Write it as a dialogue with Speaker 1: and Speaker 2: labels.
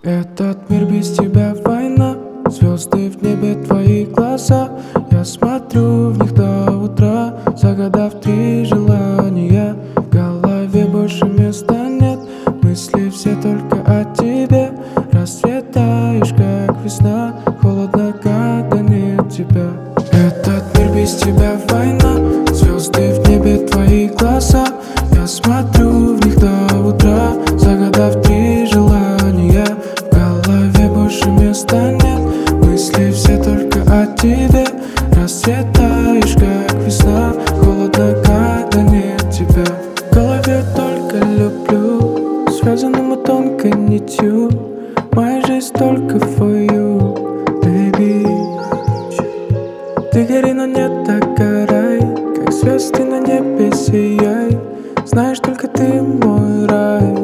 Speaker 1: Этот мир без тебя война, звезды в небе, твои глаза. Я смотрю в них до утра, загадав 3 желания. В голове больше места нет, мысли все только о тебе. Расцветаешь, как весна, холодно, когда нет тебя. Этот мир без тебя война, звезды в небе, твои глаза. Я смотрю в них до утра, загадав 3 желания. В голове больше места нет, мысли все только о тебе. Расцветаешь, как весна, холодно, когда нет тебя. В голове только люблю, связаны мы тонкой нитью. Моя жизнь только for you, baby. Ты гори, но не догорай, как звезды на небе сияй. Знаешь, только ты мой рай.